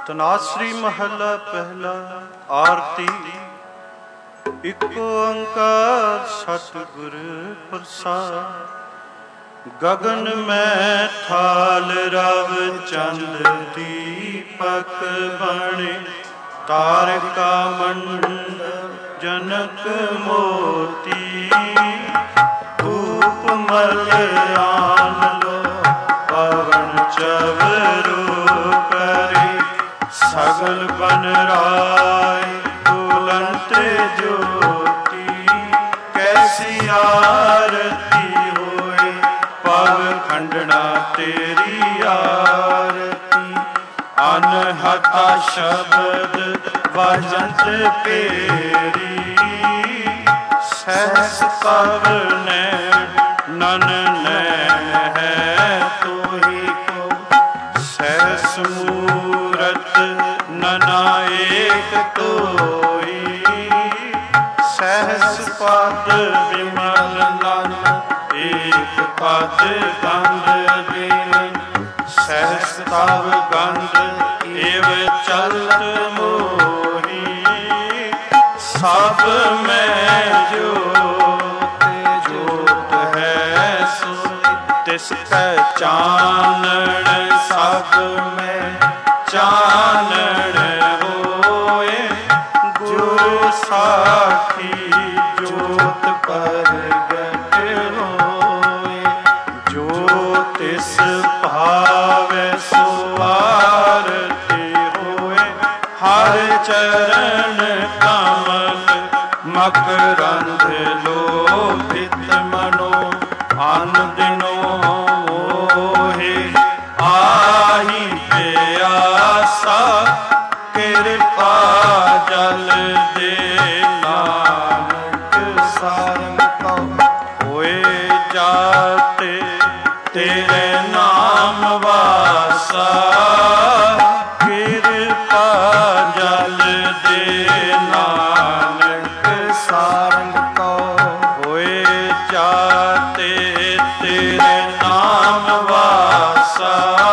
ਤਨਾਸਰੀ ਮਹੱਲਾ ਪਹਿਲਾ। ਆਰਤੀ। ਇਕ ਓੰਕਾਰ ਸਤਿਗੁਰ ਪ੍ਰਸਾਦਿ। ਗਗਨ ਮੈਂ ਥਾਲ ਰਵ ਚੰਦ ਦੀਪਕ ਬਣੇ। ਤਾਰਿਕਾ ਮੰਡਲ ਜਨਕ ਮੋਤੀ। ਧੂਪ ਮਲ ਆਨ ਲੋ ਪਵਨ ਚਵਰੂ ਕਰੇ। ਸਗਲ ਬਨ ਰਾਏ ਤੁਲੰਤ ਜੋਤੀ। ਕੈਸੀ ਆਰਤੀ ਹੋਏ ਪਵ ਖੰਡਣਾ ਤੇਰੀ ਆਰਤੀ। ਅਨਹਤਾ ਸ਼ਬਦ ਵਜੰਤ ਪੇਰੀ। ਸਹਿਸ ਤਵ ਨੈਣ ਨੈਣ ਹੈ ਤੋਹੀ ਕੋ। ਸਹਿਸ ਮੂਰਤ ਨਨਾ ਏਕ ਤੋਈ। ਸਹਿਸ ਪਦ ਵਿਮਲ ਨਨ ਏਕ ਪਦ ਗੰਧ ਦੇਨ। ਸਹਿਸ ਤਵ ਗੰਧ ਏਵ ਚਲਤ ਮੋਹੀ। ਸਭ ਮੈਂ ਜੋਤ ਜੋਤ ਹੈ ਸੋਈ। ਤਿਸ ਕੈ ਚਾਨਣ ਸਭ ਮੈਂ ਚਾਨਣ ਹੋਏ। ਜੋ ਸਾਖੀ ਜੋਤ ਪ੍ਰਗਟ ਹੋਏ। ਜੋ ਤਿਸ ਭਾਵੈ ਸੋ ਆਰਤੀ ਹੋਏ। ਹਰਿ ਚਰਨ ਕਮਲ ਮਕਰੰਦ ਲੋਭਿਤ ਮਨੋ। ਅਨ ਦਿਨੋ ਮੋਹਿ ਆਹੀ ਪਿਆਸਾ। ਕਿਰਪਾ ਜਲ ਦੇ ਨਾਨਕ ਸਾਰੰਗ ਕਉ। ਹੋਏ ਜਾਤੇ ਤੇਰੇ ਨਾਮ ਵਾਸਾ। ਕਿਰਪਾ ਜਲ ਦੇ ਨਾਨਕ ਸਾਰੰਗ ਕਉ। ਹੋਏ ਜਾਤੇ ਤੇਰੇ ਨਾਮ ਵਾਸਾ।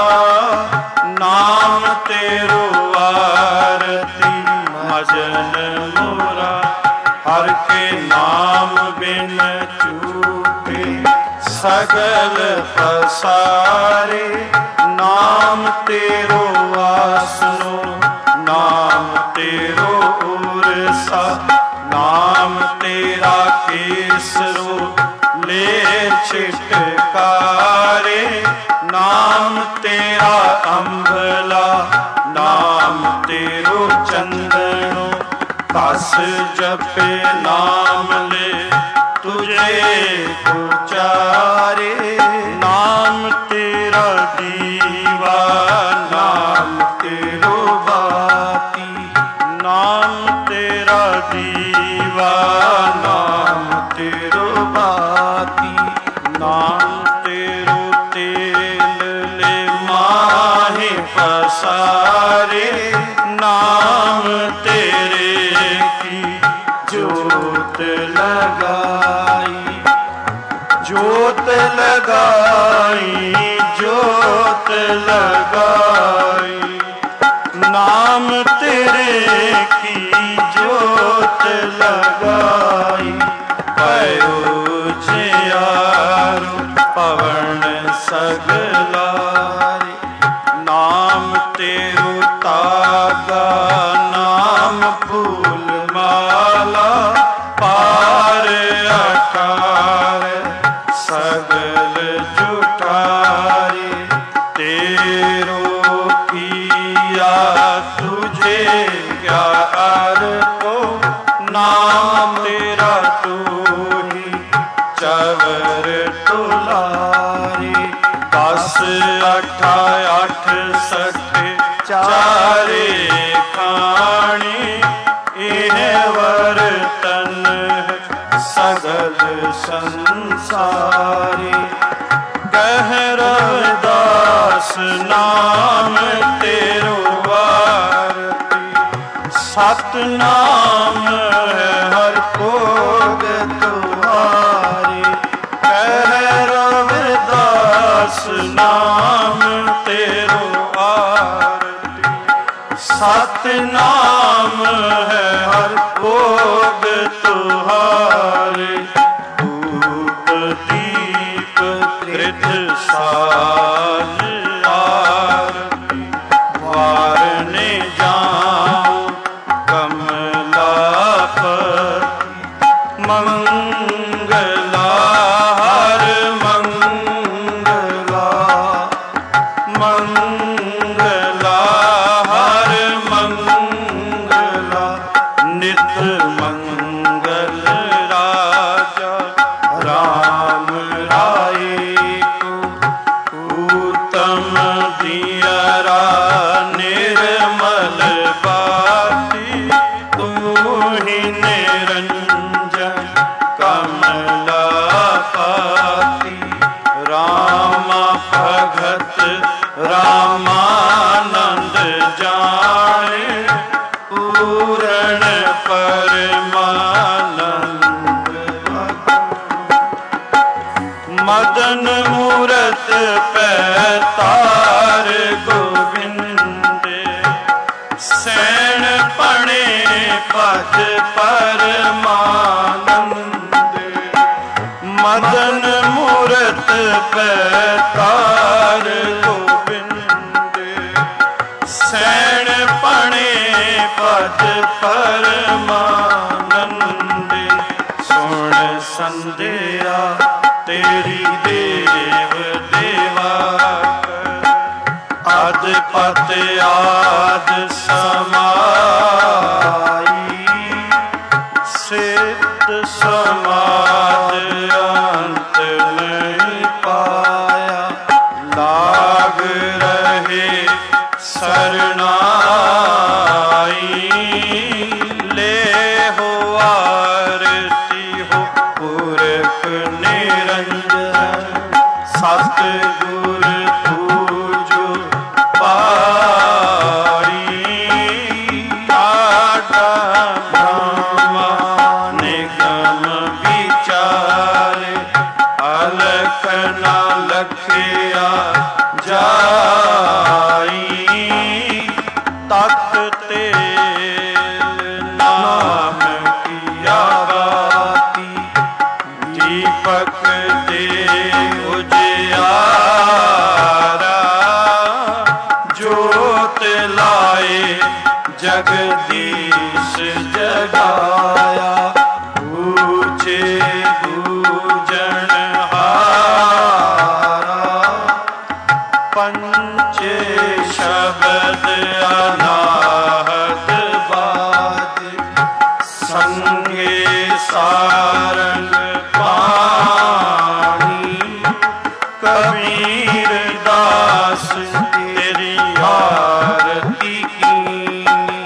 ਨਾਮ ਤੇਰੋ ਆਰਤੀ ਮਜਨ ਮੋਰਾ। ਹਰਿ ਕੇ ਨਾਮ ਬਿਨ ਚੂਕੇ ਸਗਲ ਪਸਾਰੇ। ਨਾਮ ਤੇਰੋ ਆਸਨੋ ਨਾਮ ਤੇਰੋ ਉਰਸਾ। ਨਾਮ ਤੇਰਾ ਕੇਸਰੋ ਲੈ ਛਿਟਕਾਰੇ। ਨਾਮ ਤੇਰਾ ਅੰਬਲਾ ਨਾਮ ਤੇਰੋ ਚੰਦਨੋ। ਬਸ ਜਪੇ ਨਾਮ ਲੈ ਤੁਝੇ ਉਚਾਰੇ। ਨਾਮ ਤੇਰਾ ਦੀਵਾ ਨਾਮ ਤੇਰੋ ਬਾਤੀ। ਨਾਮ ਤੇਰਾ ਦੀਵਾ ਨਾਮ ਤੇਰੋ ਬਾਤੀ। ਨਾਮ ਤੇਰੋ ਤੇਲ ਲੈ ਮਾਹੇ ਪਸਾਰੇ। ਨਾਮ ਤੇਰੇ ਕੀ ਜੋਤ ਲਗਾਈ। ਜੋਤ ਲਗਾਈ ਜੋਤ ਲਗਾਈ। ਨਾਮ ਤੇਰੇ ਕੀ ਜੋਤ ਲਗਾਈ। ਪਇਓ ਜਿਆਰੂ ਪਵਨ ਸਗਲਾਰੇ। ਨਾਮ ਤੇਰੋ ਤਾਗਾ ਨਾਮ ਫੂਲ ਮਾਲਾ। ਪਾਰ ਆਕਾਰ ਸਗਲ ਜੁਟਾਰੇ। ਤੇਰੋ ਕੀਆ ਤੁਝੇ ਗਿਆਰ ਕੋ। ਨਾਮ ਤੇਰਾ ਤੂਹੀ ਚਵਰ ਤੁਲਾਰੀ। ਦਸ ਅਠਾ ਅੱਠ ਸਠ ਚਾਰੇ ਖਾਣੀ। ਇਹ ਵਰਤਨ ਸਗਲ ਸੰਸਾਰੀ। ਕਹਿ ਰਵਿਦਾਸ ਨਾਮ ਤੇਰੋ ਆਰਤੀ। ਸਤਿਨਾਮ ਹੈ ਹਰਿ ਭੋਗ ਤੁਮਾਰੀ। ਕਹਿ ਰਵਿਦਾਸ ਨਾਮ ਤੇਰੋ ਆਰਤੀ। सतनाम है हर भोग तुहारे। धूप दीप कृत साज आरती वारने जाऊं कमलापति। मंगला हर मंगला मंगला हर मंगला। नित मंगल राजा राम राय को। उत्तम दियरा निर्मल बाती तू ही निरंजन कमलापति। रामा भगत रामानंद जाने पूर्ण परमानंद। मदन मूरत पैतार गोविंद। सैन पणे पद परमानंद। मदन मूरत पैतार गोविंद। सैन पणे पद परमानंद। सुन संध्या तेरी देव देवा। आद पत आद समाई। सिद्ध समाद अंत नहीं पाया। लाग रहे शरणाई। ले हो आरती हो पुरख निरंजन। सतगुर तूजो पाई। आटा ब्रह्मा निगम विचार। अलख न लखिया जाई। तख्त तेल नाम किया बाती। दीपक दे उजियारा। जोत लाए जगदीश जगाया। पूछे पूजन हारा। पंचे शब्द अनाहत बाद। संगे सारंग पानी। कबीर दास तेरी आरती कीनी।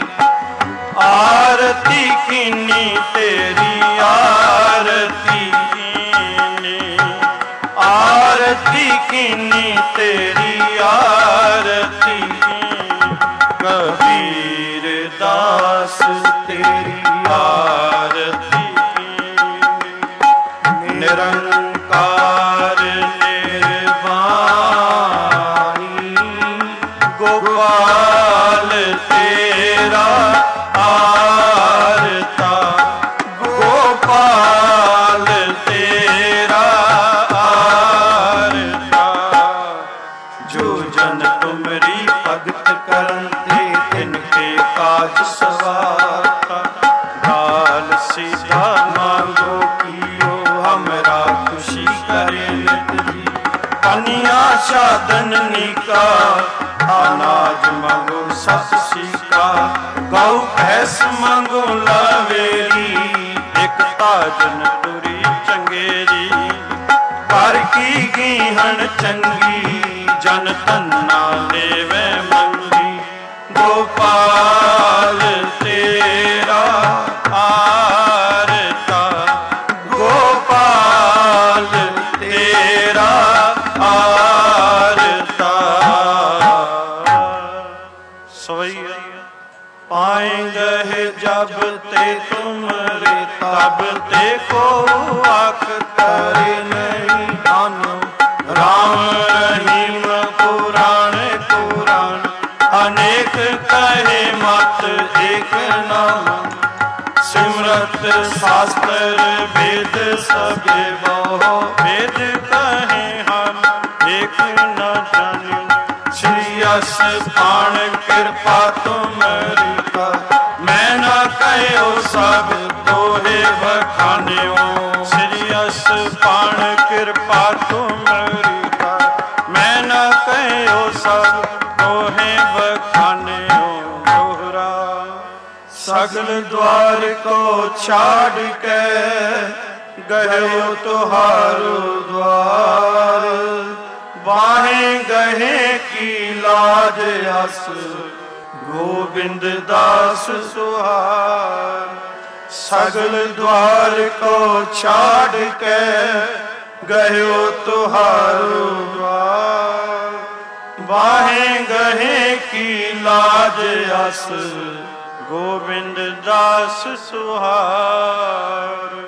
आरती कीनी तेरी आरती कीनी। आरती कीनी तेरी आरती कीनी। कबीर दास तेरी आरती कीनी। निरंकार निर्वाणी। गोपाल तेरा आरता। गोपाल तेरा आरता। जो जन तुमरी भगत करते तिनके काज सवारता। गाल सीधा मांगो कियो हमरा खुशी करे नित जी। कन्या साधन निका अनाज मांगो सत सीका। गौ भैंस मांगो लावेरी। एक ताजन तुरी चंगेरी। पर की गीहन चंगी जन तन्ना लेवे मंगी। गोपाल तेरा आरता। गोपाल तेरा आरता। सोइया पाएंगे जब ते तुमरे तब ते को आख करे नहीं। जानो राम रहीम पुराण पुराण अनेक कहे मत शास्त्र वेद सबे बहु, वेद कहे हम एक न जाने। श्री यश पाण कृपा तुमरी कर, मैं न कहो सब तोहे बखान्यो। श्री यश पाण कृपा तुमरी कर, मैं न कहो सब तोहे बखान्यो। दोहरा सगल द्वार को छाड़ के गयो तुहारो द्वार, बाहें गहे की लाज अस गोविंद दास सुहार। सगल द्वार को छाड़ के गयो तुहारो द्वार, बाहें गहे की लाज अस गोविंद दास सुहार।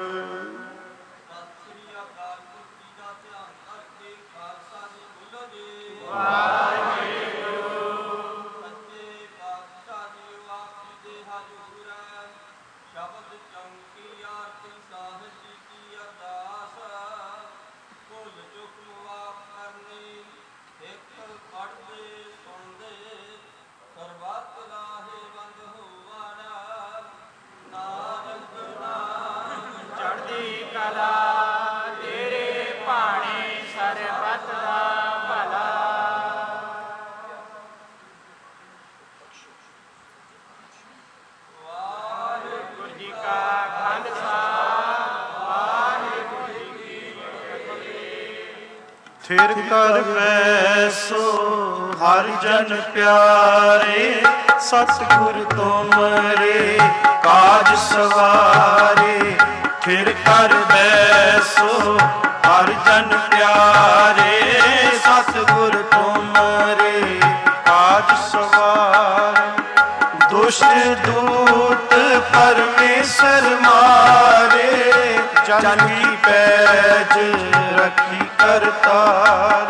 फिर कर बैसो हर जन प्यारे, सतगुर तुमरे काज सवारे। फिर कर बैसो हर जन प्यारे, सतगुर तुमरे काज सवारे। दुष्ट दूत परमेश्वर मारे, जन की पैज रखी करतार।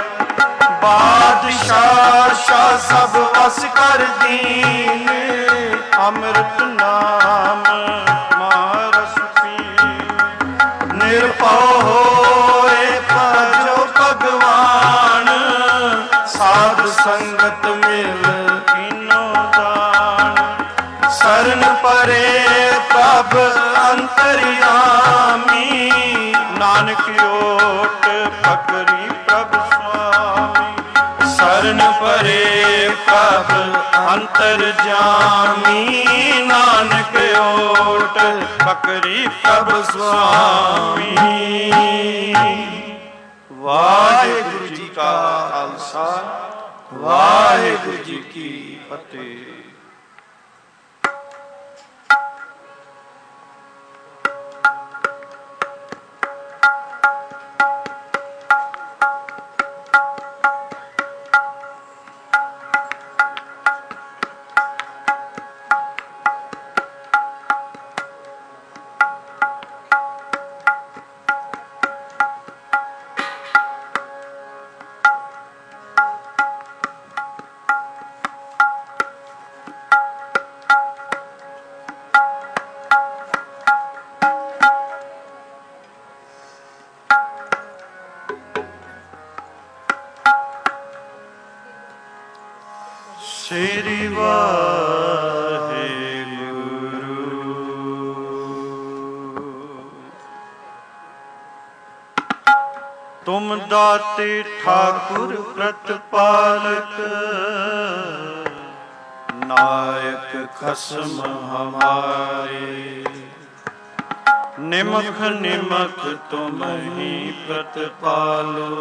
बादशाह शाह सब वस कर दीन, अमृत नाम मारस पीन। निर्भय होए भजो भगवान, साध संगत मिल कीनो दान। शरण परे प्रभ अंतर्यामी, नानक ओट पकड़ी प्रभ स्वामी। शरण परे प्रभ अंतर्यामी, नानक ओट पकड़ी प्रभ स्वामी। वाहिगुरु जी का खालसा, वाहिगुरु जी की फतेह। श्री वाहिगुरु। तुम दाते ठाकुर प्रतिपालक, नायक खसम हमारे। निमख निमख तुम ही प्रतिपालो,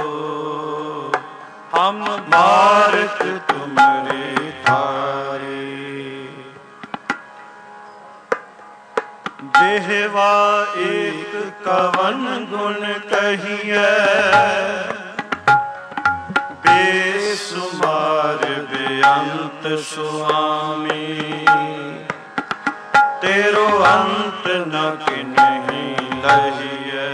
हम बारक तुमरे थारे। जेहवा एक कवन गुण कहिए, बेसुमार बेअंत स्वामी। तेरो अंत न किन्हीं लहिए,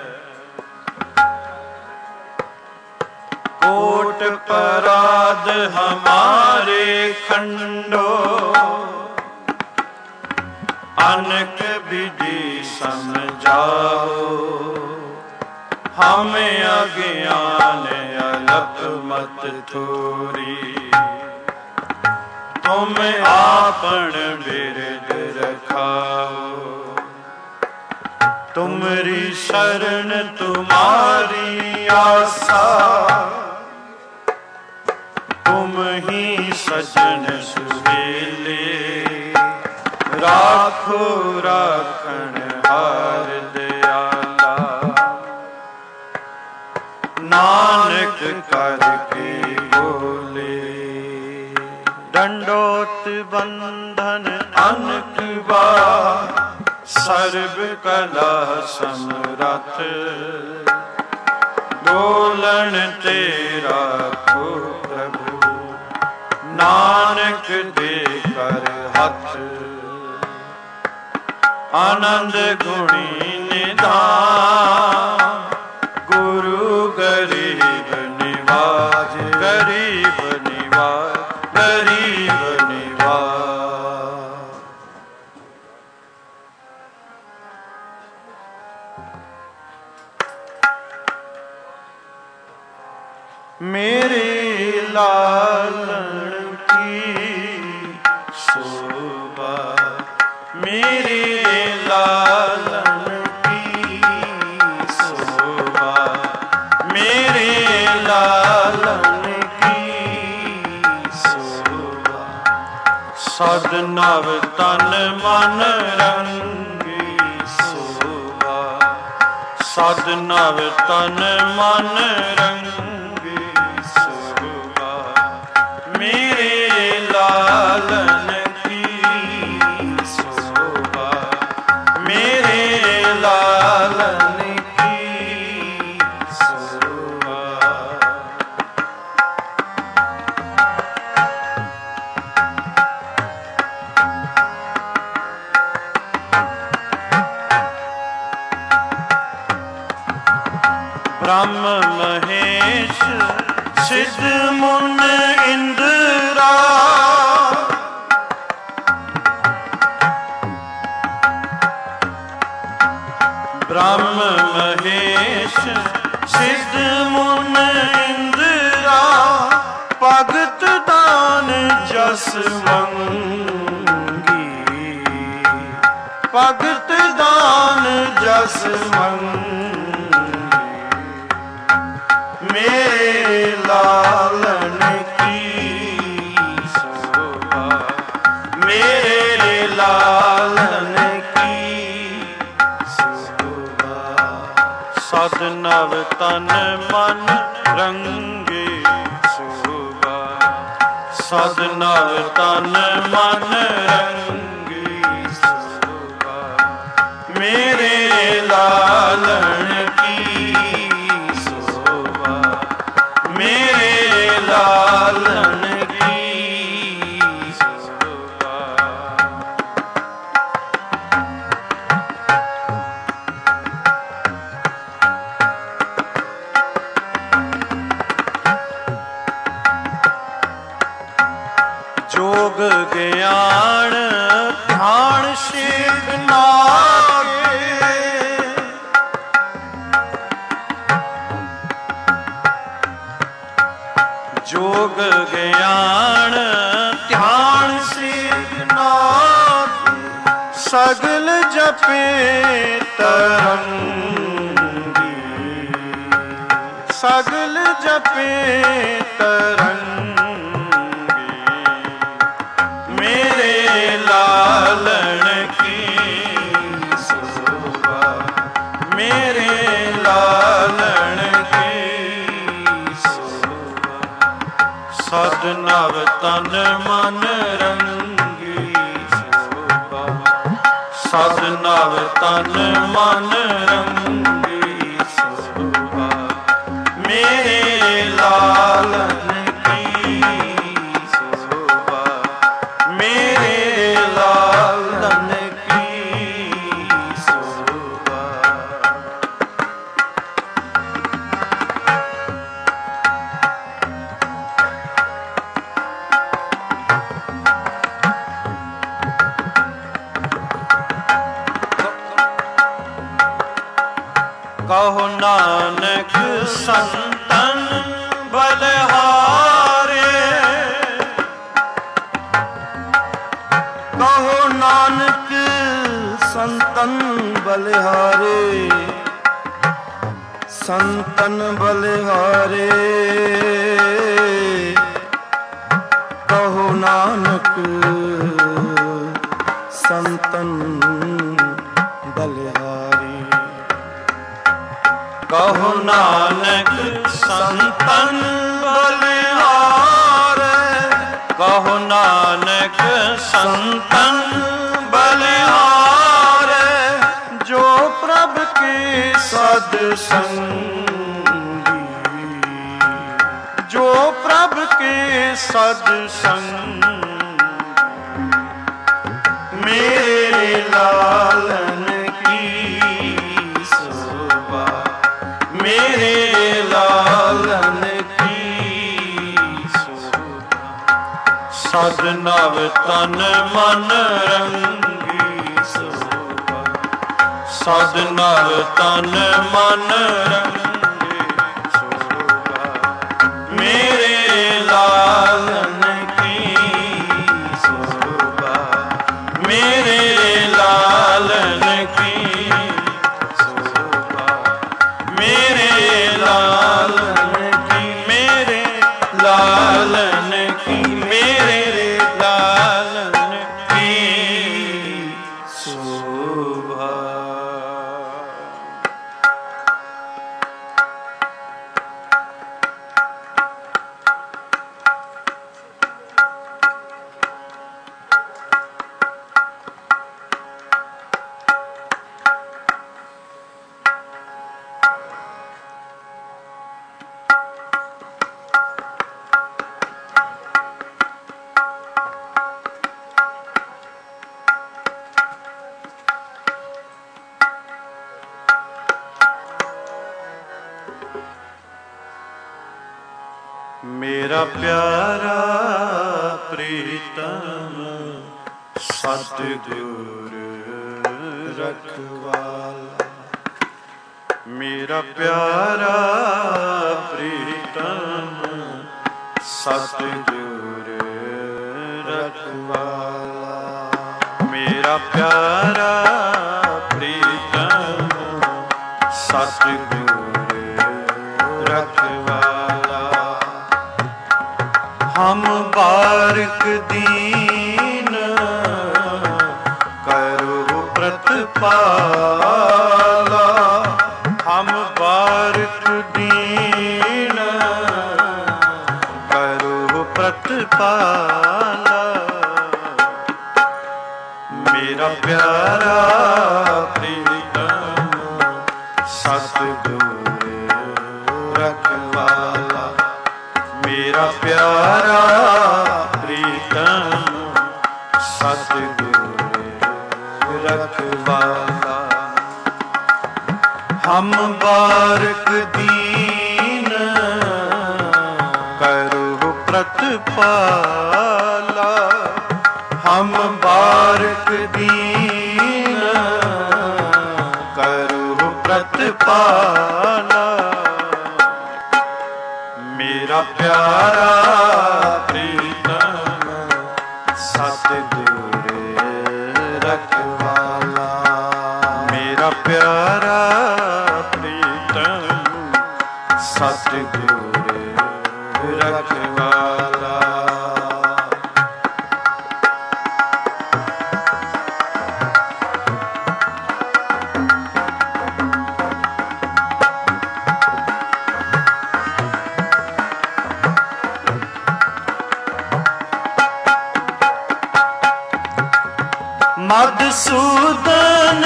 कोट पराध हमारे खंडो। अनक विधि समझाओ, हमें अज्ञान अलप मत थोरी। तुम आपन बिरद रखाओ, तुमरी शरण तुम्हारी आशा। तुम ही सजन सुहेले, राखो राखण हार दयाला। नानक करके बोले, दंडोत बंधन अनक बार। सर्व कला समरथ, डोलन तेरा को प्रभु। नानक दे कर हथ, आनंद गुणी निधान। गुरु गरीब निवाज, गरीब निवाज, गरीब निवाज। मेरे लालन की शोभा, मेरे लालन की शोभा, मेरे लालन की शोभा। सदनव तन मन रंगी शोभा, सदनव तन मन रंगी शोभा। मेरे लालन की शोभा, मेरे लालन की शोभा। ब्रह्म महेश सिद्ध मुन इंद्रा, ब्रह्म महेश सिद्ध मुन इंद्रा। भगत दान जस मंगी, भगत दान जस मंगी। मेरे लालन की शोभा, मेरे लालन की शोभा। सदनव तन मन रंगे शोभा, सदनव तन मन रंगे शोभा। मेरे लालन की शोभा, मेरे लालन की शोभा। जोग ज्ञान ध्यान शेख नागे, जोग ज्ञान ध्यान शेख नागे। सगल जपे तरंगी, सगल जपे तरंगी। मेरे लालन की शोभा, मेरे लालन की शोभा। सदनव तन मन रंगी शोभा, सदनव तन मन रंगी शोभा। मेरे लालन की शोभा, मेरे लालन की शोभा। ਕਹੋ ਨਾਨਕ ਸੰਤਨ ਬਲਿਹਾਰੇ, ਕਹੋ ਨਾਨਕ ਸੰਤਨ ਬਲਿਹਾਰੇ, ਸੰਤਨ ਬਲਿਹਾਰੇ, ਕਹੋ ਨਾਨਕ ਸੰਤਨ ਬਲਿਹਾਰੀ, ਕਹੋ ਨਾਨਕ ਸੰਤਨ ਬਲਿਹਾਰੇ, ਕਹੋ ਨਾਨਕ ਸੰਤਨ ਬਲਿਹਾਰੇ, ਜੋ ਪ੍ਰਭ ਕੀ ਸਦ ਸੰਗੀ, ਜੋ ਪ੍ਰਭ ਕੇ ਸਦ ਸੰਗ, ਮੇਰੇ ਲਾਲਨ ਕੀ ਸੋਭਾ, ਮੇਰੇ ਲਾਲਨ ਕੀ ਸੋਭਾ, ਸਦ ਨਵ ਤਨ ਮਨ ਰੰਗੀ ਸੋਭਾ, ਸਦ ਨਵ ਤਨ ਮਨ ਰੰਗੀ ਸੋਭਾ, ਮੇਰੇ ਲਾਲਨ ਕੀ ਸੋਭਾ, ਮੇਰੇ ਲਾਲਨ ਕੀ ਸੋਭਾ, ਮੇਰੇ ਲਾਲਨ ਕੀ, ਮੇਰੇ ਲਾਲਨ ਕੀ, ਮੇਰੇ ਲਾਲਨ ਕੀ ਸੋਭਾ। ਮੇਰਾ ਪਿਆਰਾ ਪ੍ਰੀਤਮ ਸਤਿਗੁਰ ਰਖਵਾਲਾ, ਮੇਰਾ ਪਿਆਰਾ ਪ੍ਰੀਤਮ ਸਤਿਗੁਰ ਰਖਵਾਲਾ, ਮੇਰਾ ਪਿਆਰਾ ਪ੍ਰੀਤਮ ਸਤਿਗੁਰ ਰਖਵਾਲਾ, ਹਮ ਬਾਰਕ ਦੀਨ ਕਰੋ ਪ੍ਰਤਪਾਲਾ, ਹਮ ਬਾਰਕ ਦੀਨ ਕਰੋ ਪ੍ਰਤਪਾਲਾ, ਮੇਰਾ ਪਿਆਰਾ ਪ੍ਰੀਤਮ ਸਤਿਗੁਰ ਰਖਵਾਲਾ, ਮੇਰਾ ਪਿਆਰਾ ਪ੍ਰੀਤਮ ਸਤਿਗੁਰ ਰਖਵਾਲਾ, ਹਮ ਬਾਰਕ ਦੀਨ ਕਰੋ ਪ੍ਰਤਪਾਲਾ, ਹਮ ਬਾਰਕ ਦੀਨ ਕਰੋ ਪ੍ਰਤਪਾਲਾ, ਮੇਰਾ ਪਿਆਰਾ ਪ੍ਰੀਤਮ ਸਤਿਗੁਰ ਰਖਵਾਲਾ, ਮੇਰਾ ਪਿਆਰਾ ਪ੍ਰੀਤਮ ਸਤਿਗੁਰ ਰਖਵਾਲਾ। ਮਧੂਸੂਦਨ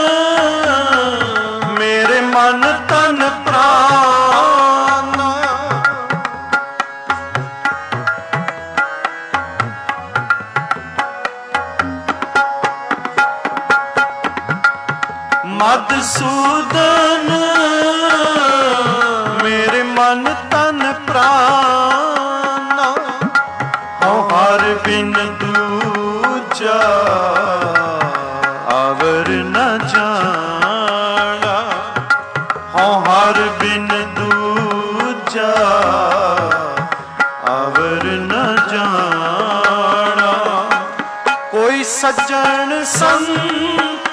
ਮੇਰੇ ਮਨ ਤਨ ਪ੍ਰਾਨ, ਮਧੂਸੂਦਨ ਮੇਰੇ ਮਨ ਤਨ ਪ੍ਰਾਨ, ਹਉ ਹਰ ਬਿਨ ਦੂਜਾ ਅਵਰ ਨ ਜਾਣਾ, ਬਿਨ ਦੂਜਾ ਅਵਰ ਨ ਜਾਣਾ। ਕੋਈ ਸੱਜਣ ਸੰਤ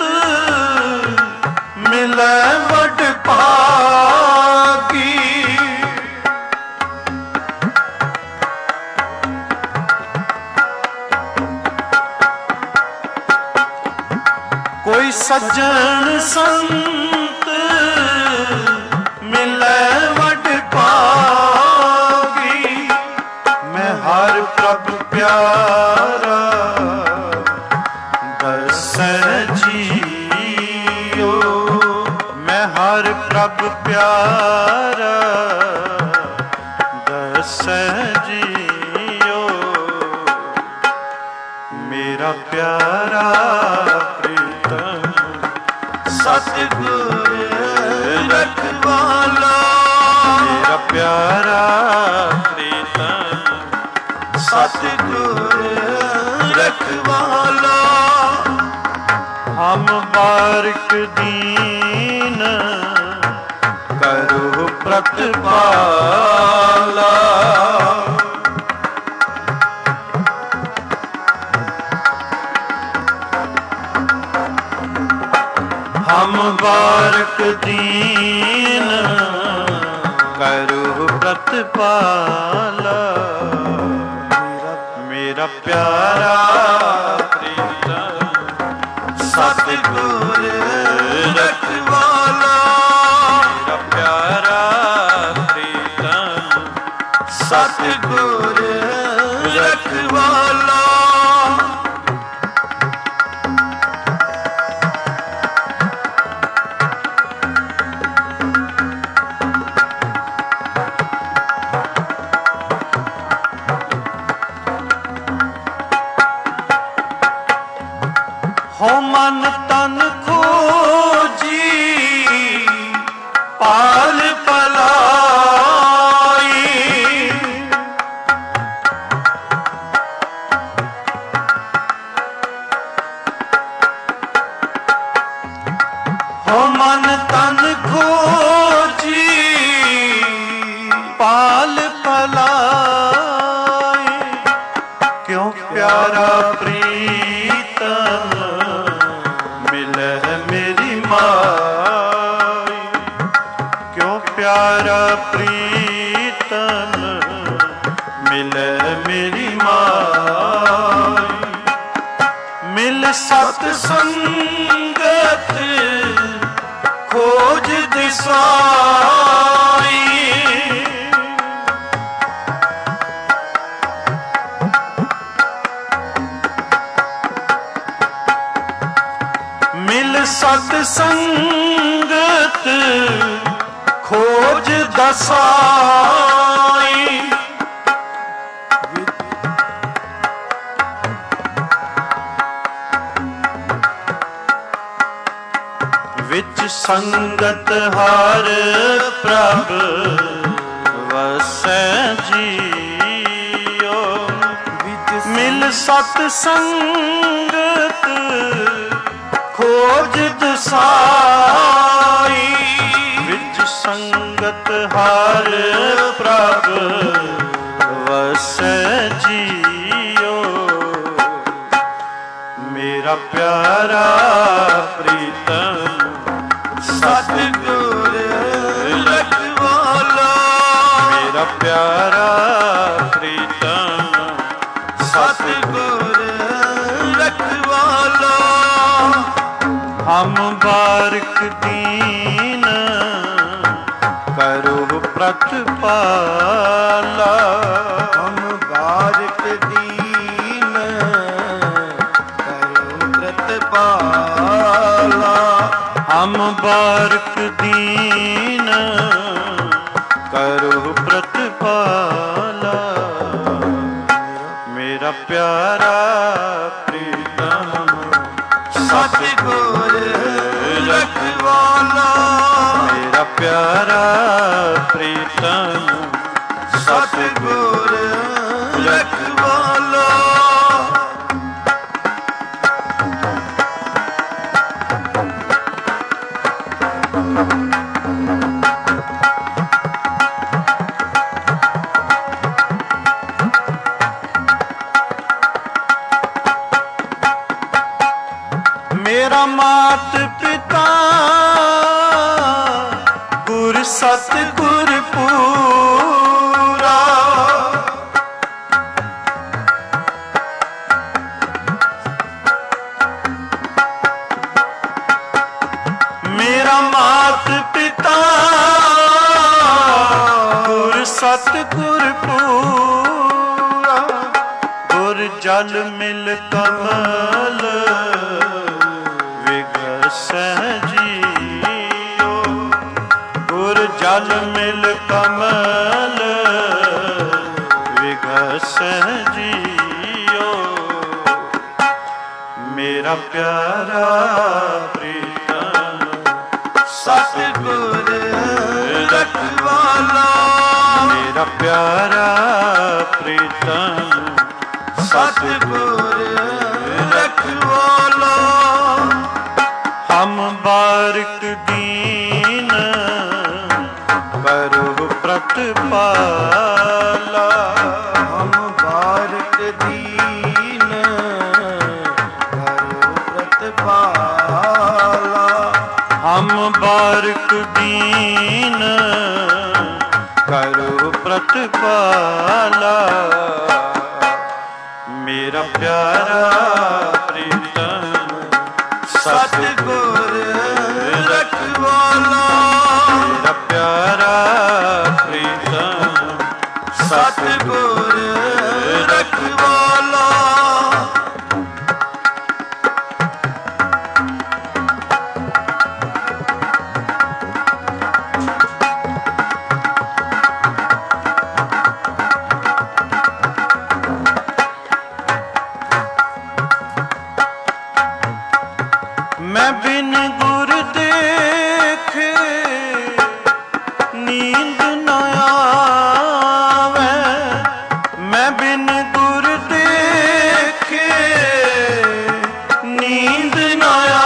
ਮਿਲੈ ਵਡ ਭਾਗੀ। ਕੋਈ ਸੱਜਣ ਸੰਤ ਮਿਲੈ ਵਡ ਭਾਗੀ। ਮੈਂ ਹਰ ਪ੍ਰਭ ਪਿਆਰਾ ਦਸੈ ਜੀਓ। ਮੈਂ ਹਰ ਪ੍ਰਭ ਪਿਆਰਾ ਦਸੈ ਜੀਓ। ਮੇਰਾ ਪਿਆਰਾ ਸਤਿਗੁਰ ਰਖਵਾਲਾ। ਮੇਰਾ ਪਿਆਰਾ ਪ੍ਰੀਤਮ ਸਤਿਗੁਰ ਰਖਵਾਲਾ। ਹਮ ਬਾਰਿਕ ਦੀਨ ਕਰੋ ਪ੍ਰਤਪਾਲਾ। ਹਮ ਬਾਰਕ ਦੀਨ ਕਰੋ ਪ੍ਰਤਪਾਲਾ। ਮੇਰਾ ਪਿਆਰਾ ਪ੍ਰੀਤਮ ਸਤਿਗੁਰ ਰਖਵਾਲਾ। ਮੇਰਾ ਪਿਆਰਾ ਪ੍ਰੀਤਮ ਸਤਿਗੁਰ ਰਖਵਾਲਾ। ਹੋ ਮਨ ਤਨ ਖੋਜੀ ਪਾਲ ਪਲਾਈ। ਹੋ ਮਨ ਤਨ ਖੋਜੀ ਪਾਲ ਪਲਾਈ। ਕਿਉਂ ਪਿਆਰਾ ਪ੍ਰੀਤਮ ਮਿਲੈ ਮੇਰੀ ਮਾਈ। ਕਿਉਂ ਪਿਆਰਾ ਪ੍ਰੀਤਮ ਮਿਲੈ ਮੇਰੀ ਮਾਈ। ਮਿਲ ਸਤ ਸੰਗਤ ਖੋਜ ਦਿਸਾਈ। ਮਿਲ ਸਤ ਸੰਗਤ ਖੋਜ ਦਸਾਈ। ਵਿੱਚ ਸੰਗਤ ਹਰ ਪ੍ਰਭ ਵਸੈ ਜੀਓ। ਮਿਲ ਸਤ ਸੰਗਤ ਖੋਜ ਦਸਾਈ। ਵਿੱਚ ਸੰਗਤ ਹਰ ਪ੍ਰਭ ਵਸੈ ਜੀਓ। ਮੇਰਾ ਪਿਆਰਾ ਪ੍ਰੀਤਮ ਸਤਿਗੁਰ ਰਖਵਾਲਾ। ਮੇਰਾ ਪਿਆਰਾ ਪ੍ਰੀਤਮ ਸਤਿਗੁਰ ਰਖਵਾਲਾ। ਹਮ ਬਾਰਿਕ ਦੀਨ ਕਰੋ ਪ੍ਰਤਪਾਲਾ। ਹਮ ਬਾਰਿਕ ਦੀਨ ਕਰੋ ਪ੍ਰਤਪਾਲਾ। ਹਮ ਬਾਰਿਕ ਦੀਨ ਕਰੋ ਪ੍ਰਤਪਾਲਾ। ਮੇਰਾ ਪਿਆਰਾ ਪ੍ਰੀਤਮ ਸਤਿਗੁਰ ਰਖਵਾਲਾ। ਮੇਰਾ ਪਿਆਰਾ ਪ੍ਰੀਤਮ ਸਤਿਗੁਰ ਰਖਵਾਲਾ। ਸਤਿਗੁਰ ਪੂਰਾ। ਮੇਰਾ ਮਾਤ ਪਿਤਾ ਗੁਰ ਸਤਿਗੁਰ ਪੂਰਾ। ਗੁਰ ਜਲ ਮਿਲ ਕਮਲ ਵਿਗਸੈ ਜੀਓ। ਗੁਰ ਜਲ ਮਿਲ ਕਮਲ ਵਿਗਸੈ ਜੀਓ। ਮੇਰਾ ਪਿਆਰਾ ਪ੍ਰੀਤਮ ਸਤਿਗੁਰ ਰਖਵਾਲਾ। ਮੇਰਾ ਪਿਆਰਾ ਪ੍ਰੀਤਮ ਸਤਿਗੁਰ ਰਖਵਾਲਾ। ਹਮ ਬਾਰਿਕ ਦੀਨ ਕਰੋ ਪ੍ਰਤਪਾਲਾ। ਹਮ ਬਾਰਿਕ ਦੀਨ ਕਰੋ ਪ੍ਰਤਪਾਲਾ। ਹਮ ਬਾਰਿਕ ਦੀਨ ਕਰੋ ਪ੍ਰਤਪਾਲਾ। ਮੇਰਾ ਪਿਆਰਾ ਪ੍ਰੀਤਮ ਸਤਿਗੁਰ ਰਖਵਾਲਾ। ਮੇਰਾ ਪਿਆਰਾ ਪ੍ਰੀਤਮ ਸਤਿਗੁਰ ਰਖਵਾਲਾ। ਮੈਂ ਬਿਨ ਗੁਰ ਦੇਖੇ ਨੀਂਦ ਨ ਆਵੇ। ਮੈਂ ਬਿਨ ਗੁਰ ਦੇਖੇ ਨੀਂਦ ਨ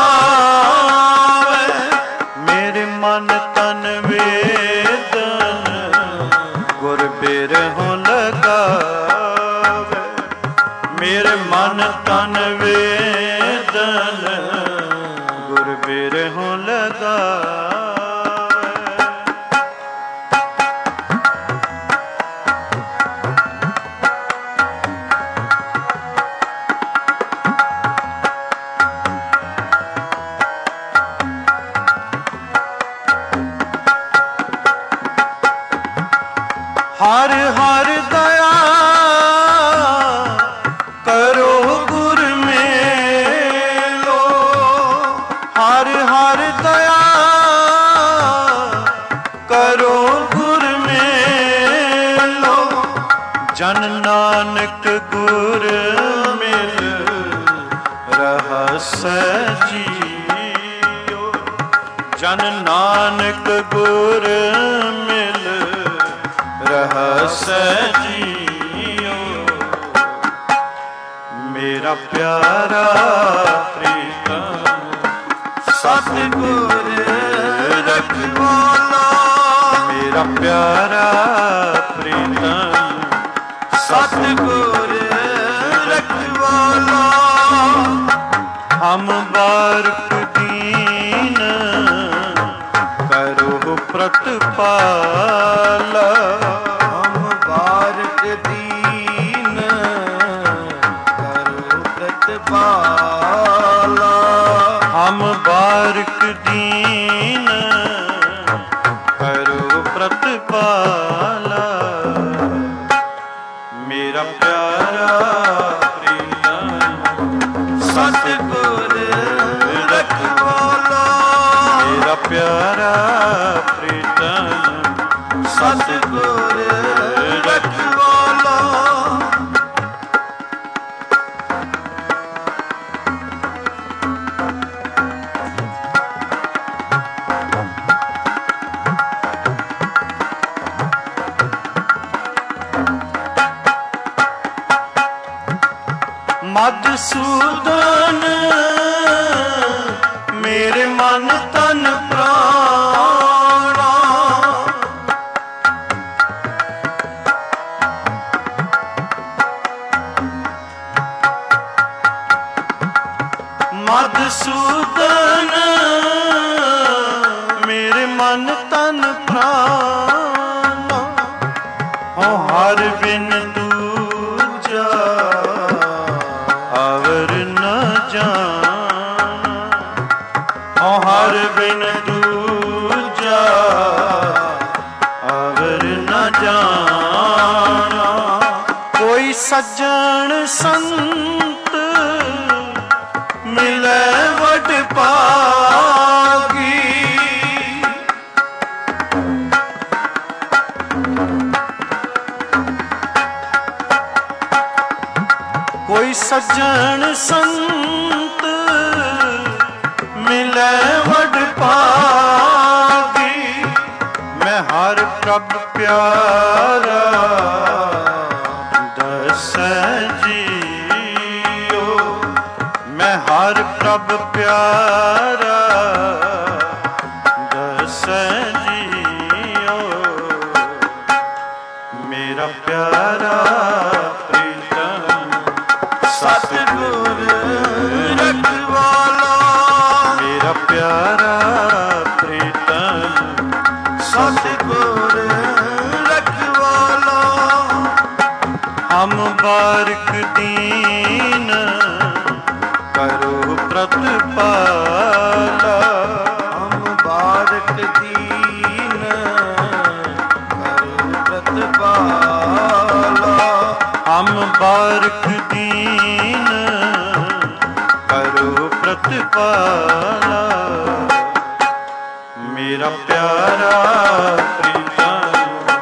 ਆਵੇ। ਮੇਰੇ ਮਨ ਤਨ ਵੇਦਨ ਗੁਰ ਬਿਰਹੁ ਲਗਾਵੇ। ਮੇਰੇ ਮਨ ਤਨ ਵੇਦਨ ਗੁਰ ਬਿਰਹੁ ਲਗਾਵੇ। ਹਰ ਹਰ ਦਇਆ ਕਰੋ ਗੁਰ ਮੇਲੋ। ਹਰ ਹਰ ਦਇਆ ਕਰੋ ਗੁਰ ਮੇਲੋ। ਜਨ ਨਾਨਕ ਗੁਰ ਮਿਲ ਰਹਸੈ ਜੀਓ। ਜਨ ਨਾਨਕ ਗੁਰ ਮਿਲ ਰਹਸੈ ਜੀਓ। ਮੇਰਾ ਪਿਆਰਾ ਪ੍ਰੀਤਮ ਸਤਿਗੁਰ ਰਖਵਾਲਾ। ਮੇਰਾ ਪਿਆਰਾ ਪ੍ਰੀਤਮ ਸਤਿਗੁਰ ਰਖਵਾਲਾ। ਹਮ ਬਾਰਿਕ ਦੀਨ ਕਰੋ ਪ੍ਰਤਪਾਲਾ। ਹਮ ਬਾਰਿਕ ਦੀਨ ਕਰੋ ਪ੍ਰਤਪਾਲਾ। ਹਮ ਬਾਰਿਕ ਦੀਨ ਕਰੋ ਪ੍ਰਤਪਾਲਾ। ਮੇਰਾ ਪਿਆਰਾ ਪ੍ਰੀਤਮ ਸਤਿਗੁਰ ਰਖਵਾਲਾ। ਮੇਰਾ ਪਿਆਰਾ ਪ੍ਰੀਤਮ ਸਤਿਗੁਰ ਰਖਵਾਲਾ। ਮਧੂਸੂਦਨ ਮੇਰੇ ਮਨ ਤਨ ਪ੍ਰਾਣਾ। ਮਧੂਸੂਦਨ ਮੇਰੇ मन तन प्राण, हो हर बिन दूजा अवर न जान, हो हर बिन दूजा अवर न जान। कोई सज्जन संत मिले वड पागी, कोई सज्जन संत मिले वड पागी। मैं हर प्रभ प्यारा दसै जियो, मैं हर प्रभ प्यारा दसै जियो। मेरा प्यारा प्रीतम सतगुर रखवाला, मेरा प्यारा प्रीतम सतगुर रखवाला। हम बारक दीन करो प्रतिपाला, हम बारक दीन करो प्रतिपाला, हम बारक दीन करो प्रतिपाला। मेरा प्यारा प्रीतम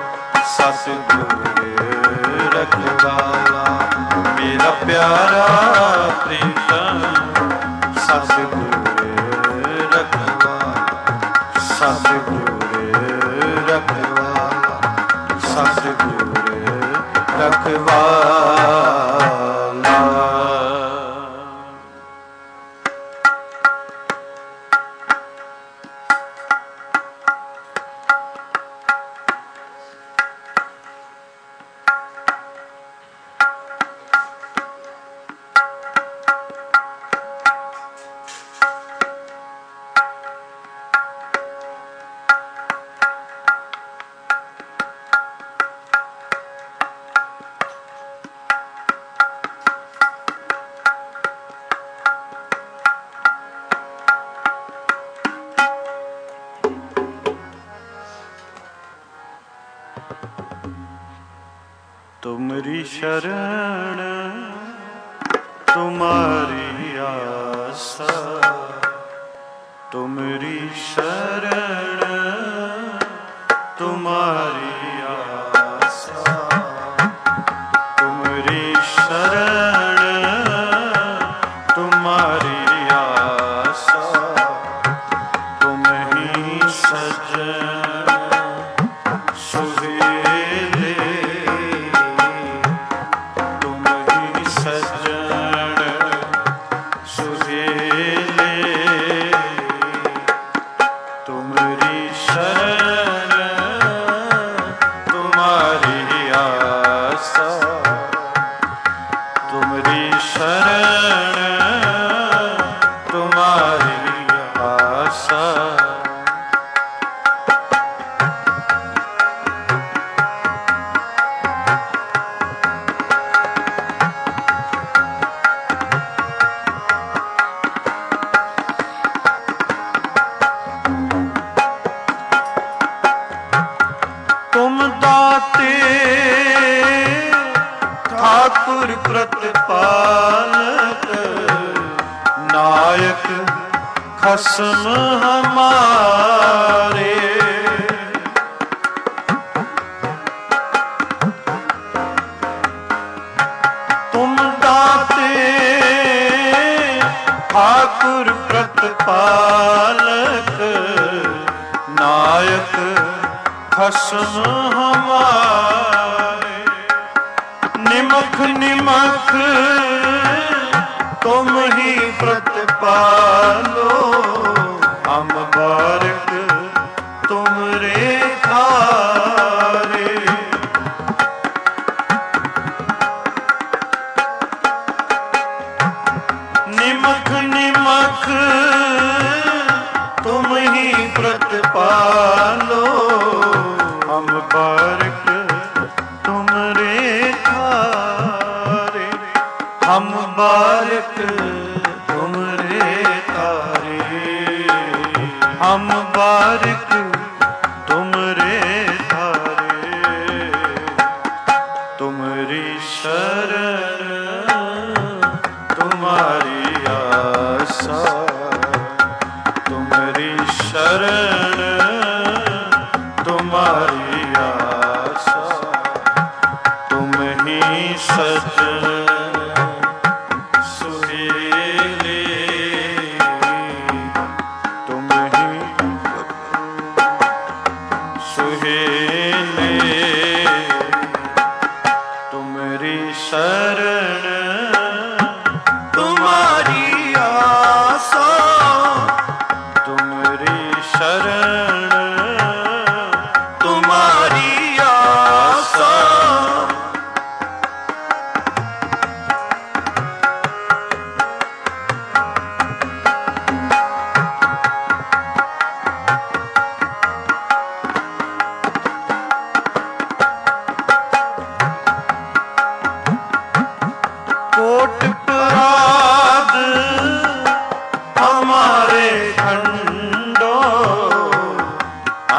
सतगुर रखवाला, मेरा प्यारा प्रीतम सतगुर रखवाला, सतगुर रखवाला, सतगुर रखवाला। तुमरी शरण तुम्हारी आसा, तुमरी शरण तुम्हारी आसा, तुमरी शरण तुम्हारी आसा। तुम ही सज्जन सुहेले, ठाकुर प्रतिपालक नायक खसम हमारे। तुम दाते ठाकुर प्रतिपालक नायक खसम हमारे। निमख निमख तुम ही प्रतिपालो, हम बारक तुमरे खारे। निमख निमख तुम ही प्रतिपालो,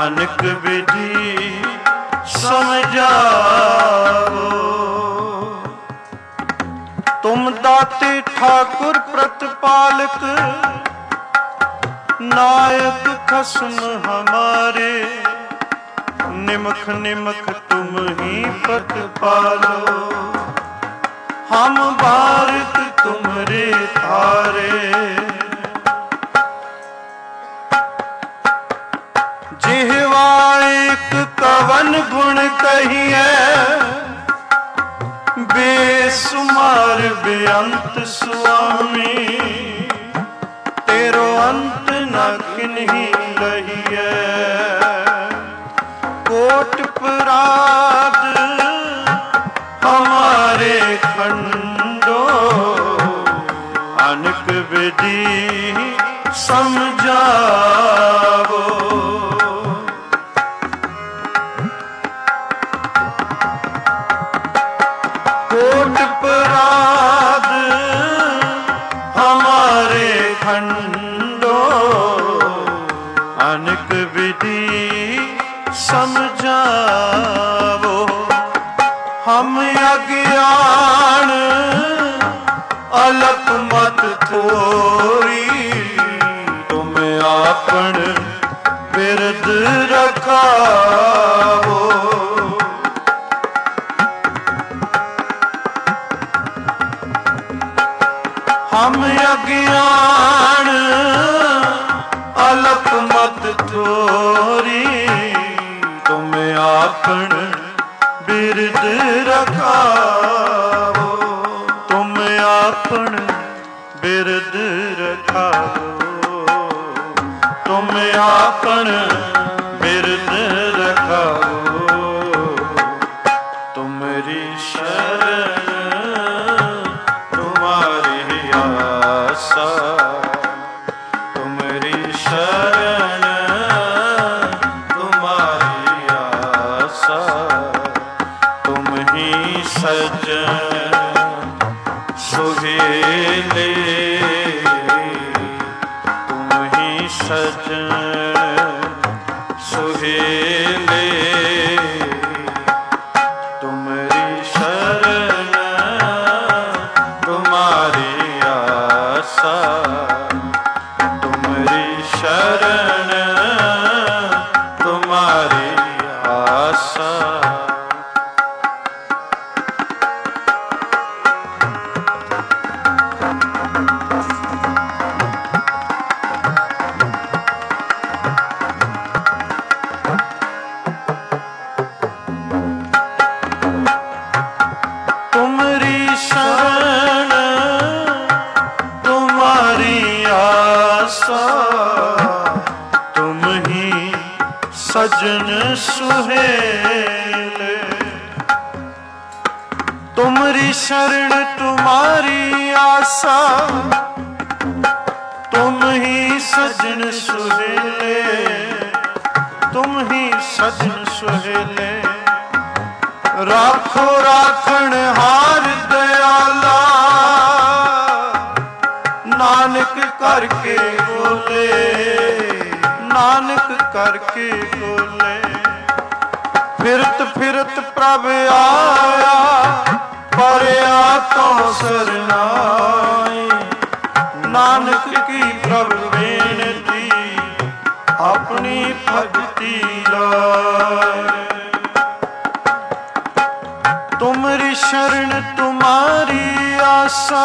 ਅਨਕ ਵਿਧੀ ਸਮਝਾਵੋ। ਤੁਮ ਦਾਤੇ ਠਾकुर ਪ੍ਰਤਪਾਲਕ, नायक खसम हमारे, निमख निमख तुम ही प्रतिपालो। हम बारिक तुमरे तारे, जिहवा एक कवन गुण कहिए, बेसुमार बेअंत स्वामी। तेरो अंत न किन्ही लहिए, कोट पराध हमारे खंडो। अनक विधि समझावो। कोट पराध हमारे खंडो, अनक विधि समझावो। हम अज्ञान अलप मत थोरी, तुम आपन बिरद रखावो। हम अज्ञान अलप मत थोरी, तुम आपन बिरद रखावो। तुम आपन बिरद रखावो। तुम आपन बिरद रखावो। तुमरी शरण तुम्हारी आसा, तुमरी शरण तुम्हारी आसा। तुम ही सजन सुहेले, तुम ही सजन सुहेले। तुमरी शरण तुम्हारी आसा, तुमरी शरण तुम्हारी आसा। तुमरी शरण तुम्हारी आसा, तुम ही सजन सुहेले। तुमरी शरण तुम्हारी आसा, तुम ही सजन सुहेले। तुम ही सजन सुहेले। राखो राखण हार दयाला, नानक करके बोले, नानक करके बोले। फिरत फिरत प्रभ आया, परया तो सरनाई। नानक की प्रभ बेनती, अपनी भक्ति लाए। तुमरी शरण तुम्हारी आसा,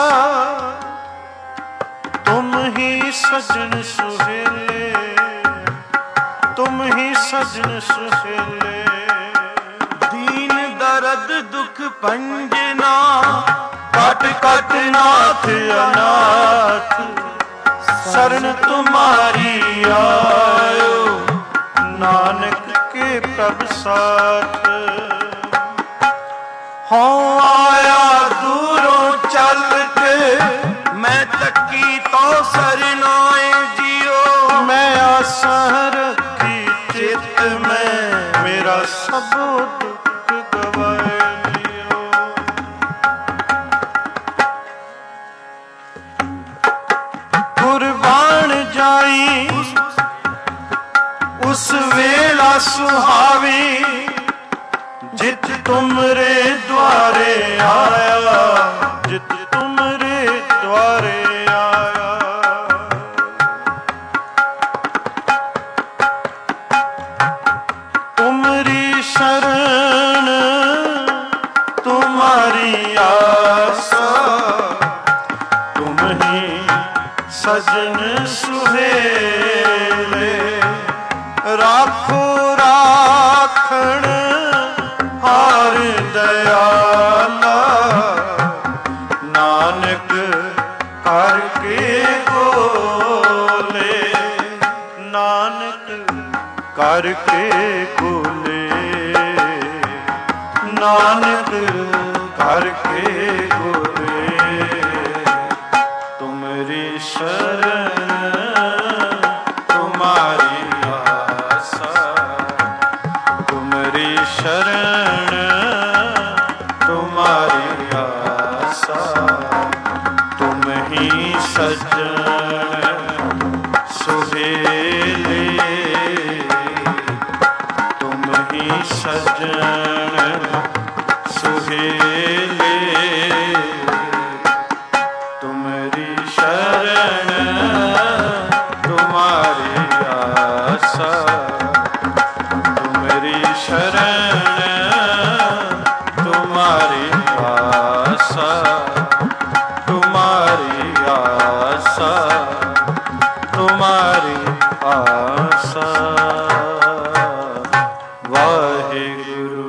तुम ही सजन सुहेले। तुम ही सजन सुहेले। दीन दर्द दुख पंजना, काट काट नाथ अनाथ। शरण तुम्हारी आयो, नानक के प्रभ साथ। हो आया दूरों चल के, मैं तकी तो सरनाए जियो। मैं आशा रखी चित में, मेरा सब दुख गवाए लियो। कुर्बान जाई उस वेला सुहावी जित तुमरे द्वारे आया, जित तुमरे द्वारे आया। तुमरी शरण तुम्हारी आसा, तुम ही सजन सुहेले। राखो राखण हार दयाला, नानक करके बोले, नानक करके बोले, नानक करके बोले। तुमरी शरण तुम्हारी आसा, तुमरी शरण तुम्हारी आसा। तुम ही सजन सुहेले, तुम ही सजन सुहेले। तुमरी शरण तुम्हारी आसा, तुमरी शरण तुम्हारी आसा, तुम्हारी आसा, तुम्हारी आसा। वाहिगुरु।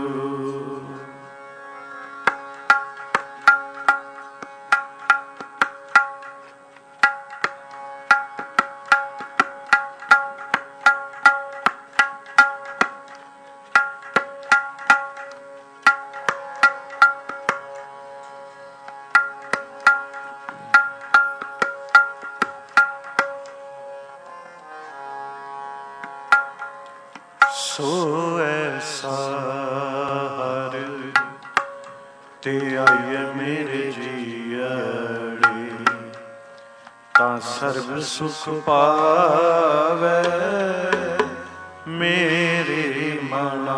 सो ऐसा हर ते आइए मेरे जीअड़े, तां सर्ब सुख पावै मेरे मना।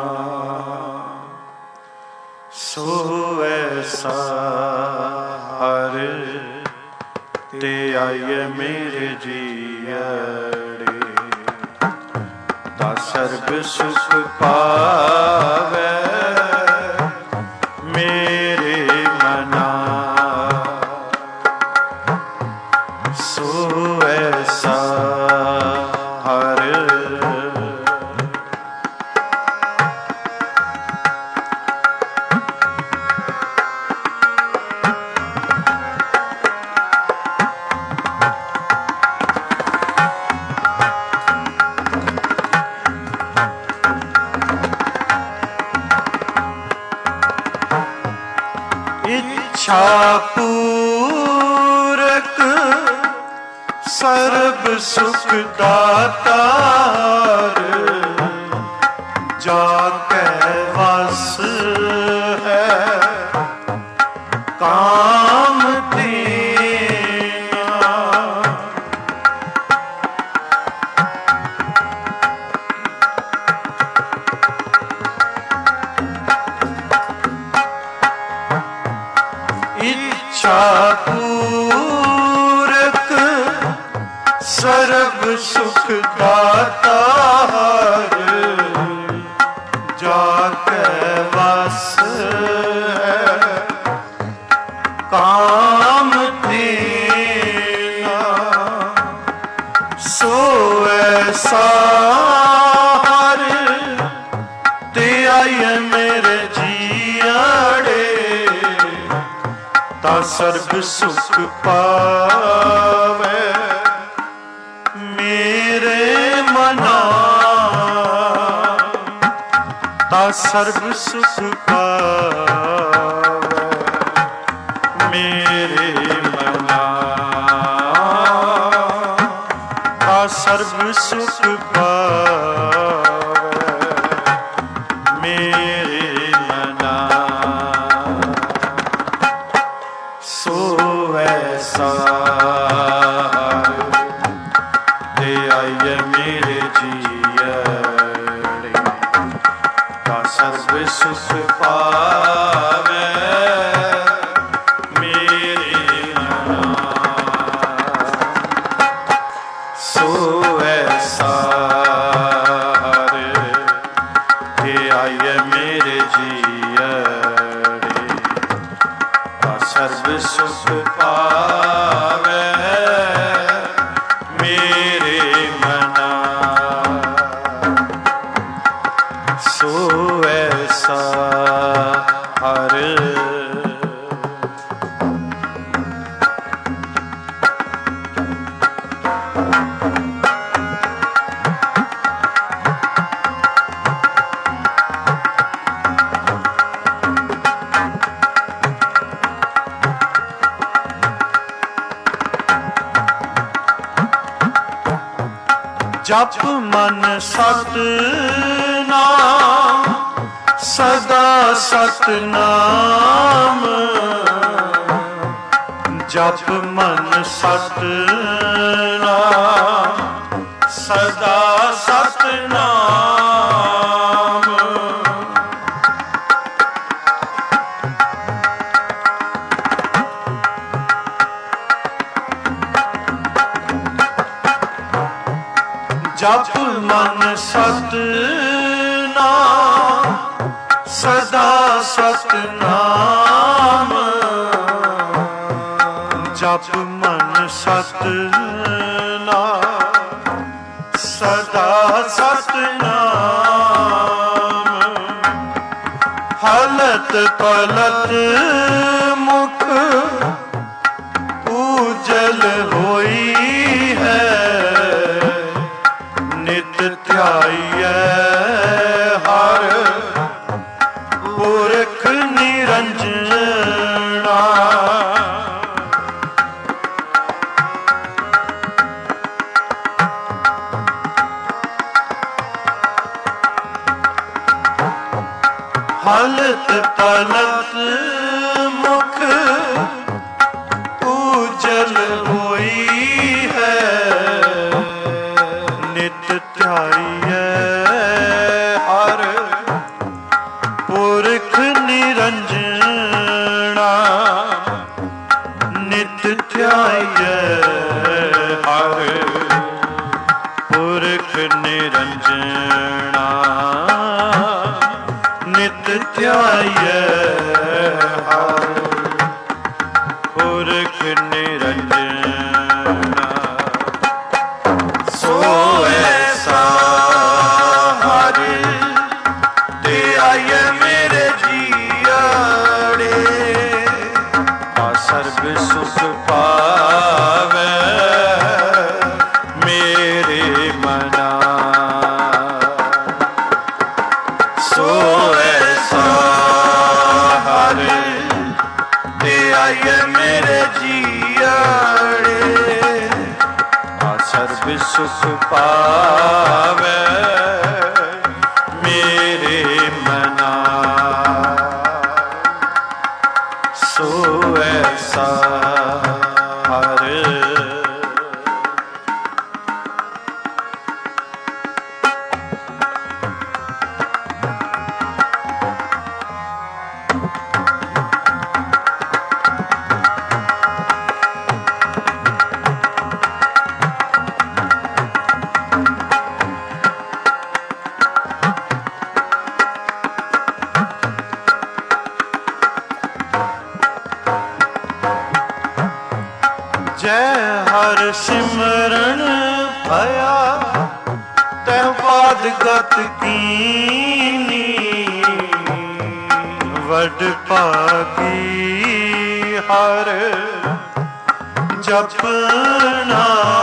सो ऐसा हर ते आइए मेरे जीअड़े, सर्ब सुख पावै मेरे मना। सो ऐसा हर इच्छा पूरक सर्ब सुख दातार, जाके वस है काम तेरा। इच्छा पूरक सर्ब सुख दातार, जाके वस है काम तेरा। सो ऐसा हर ते आइए मेरे जीअड़े, ता सर्ब सुख पावै मेरे मना। ता सर्ब सुख पावै मेरे मना। ता सर्ब सुख पावै मेरे मना। सो ऐसा ते आइए मेरे जीअड़े, ਸਰਬ ਸੁਖ ਪਾਵੇ ਮੇਰੇ ਮਨਾ ਸੋ ਐਸਾ ਹਰਿ ਤੇ ਆਏ ਮੇਰੇ ਜੀਅਰੇ ਸਰਬ ਸੁਖ ਪਾਵੇ ਮੇਰੇ ਮਨਾ ਸੋ ਐਸਾ ਹਰਿ ਜਪ ਮਨ ਸਤਿਨਾਮ ਸਦਾ ਸਤਿਨਾਮ ਜਪ ਮਨ ਸਤਿਨਾਮ ਸਦਾ ਸਤਿਨਾਮ ਜਪ ਮਨ ਸਤਿਨਾਮ ਸਦਾ ਸਤਿਨਾਮ ਜਪ ਮਨ ਸਤਿਨਾਮ ਸਦਾ ਸਤਿਨਾਮ ਹਲਤ ਪਲਤ ਮੁਖ ਉਜਲ ਹੋਈ ਹੈ ਨਿਤ ਧਿਆਈਐ ਹਰ ਪੁਰਖ ਨਿਰੰਜਨਾ ਹਲਤ ਪਲਤ ਮੁਖ ਉਜਲ ਹੋਈ ਹੈ ਨਿਤ ਧਿਆਈਐ ਹਰ ਪੁਰਖ ਨਿਰੰਜਨਾ ਨਿਤ ਧਿਆਈਐ ਹਰ ਪੁਰਖ ਨਿਰੰਜਨਾ ਨਿਤ ਧਿਆਈਐ ਹਰ ਪੁਰਖ ਨਿਰੰਜਨਾ ਸੋ ਐਸਾ ਹਰਿ ਤੇ ਆਏ ਮੇਰੇ ਜੀਅੜੇ ਆ ਸਰਬ ਸੁਖ ਪਾਵੇ ਮੇਰੇ ਮਨਾ ਸੋ ਐਸਾ ਹਰਿ ਤੇ ਆਏ ਮੇਰੇ ਜੀਅੜੇ ਸਰਬ ਸੁਖ ਪਾਵੇ ਮੇਰੇ ਮਨਾ ਸੋ ਐਸਾ ਹਰਿ ਜੈ ਹਰ ਸਿਮਰਨ ਭਇਆ ਤਹਿ ਬਾਦ ਗਤ ਕੀਨੀ ਵਡ ਭਾਗੀ ਹਰ ਜਪਨਾ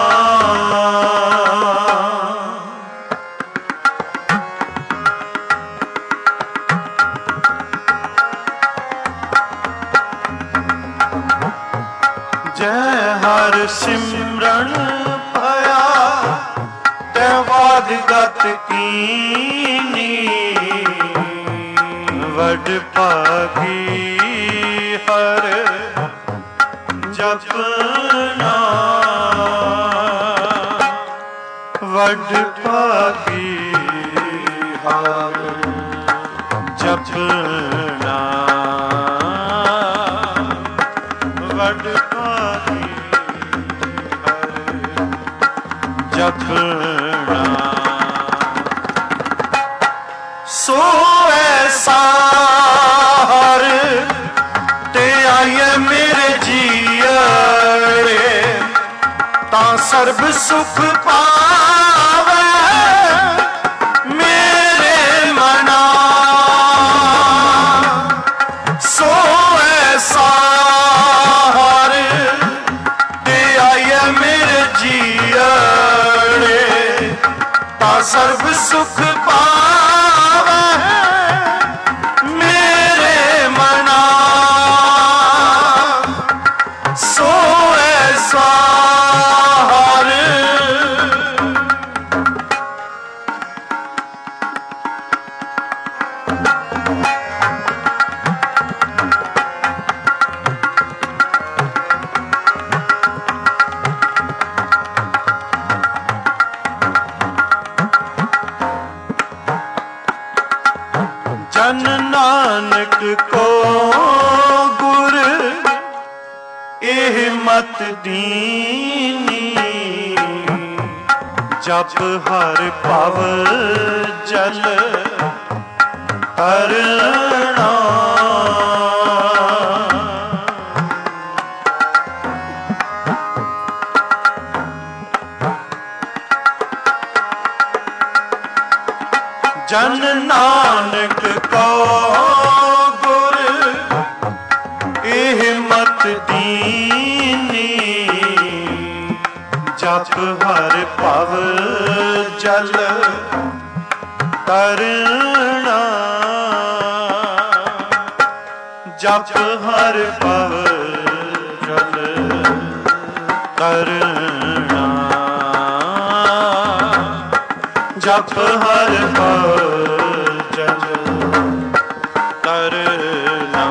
ਜੈ ਹਰ ਸਿਮਰਨ ਭਇਆ ਤੈ ਬਾਦ ਗਤ ਕੀਨੀ ਵਡ ਭਾਗੀ ਹਰ ਜਪਨਾ ਵਡ ਭਾਗੀ ਹਰ ਜਪਣਾ ਵਡ ਭਾਗੀ ਹਰਿ ਜਪਣਾ ਸੋ ਐਸਾ ਹਰ ਤੇ ਆਈਏ ਮੇਰੇ ਜੀਅਰੇ ਤਾਂ ਸਰਬ ਸੁਖ ਪਾਵੇ ਮੇਰੇ ਮਨਾ ਸੋ ਐਸਾ ਹਰ ਤੇ ਆਈਏ ਮੇਰੇ ਜੀਅਰੇ ਤਾਂ ਸਰਬ ਸੁਖ ਪਾਵੇ ਮੇਰੇ ਮਨਾ ਸੋ ਐਸਾ ਜਨ ਨਾਨਕ ਕੋ ਗੁਰ ਇਹ ਮਤ ਦੀਨੀ ਜਪ ਹਰ ਭਵ ਜਲ ਤਰਣਾ ਜਨ ਨਾਨਕ ਕੋ ਗੁਰ ਇਹ ਮਤ ਦੀਨੀ ਜਪ ਹਰ ਭਵ ਜਲ ਤਰਣਾ ਜਪ ਹਰ ਭਵ ਜਲ ਤਰਣਾ ਜਪ ਹਰ ਭਵ ਜਲ ਤਰਣਾ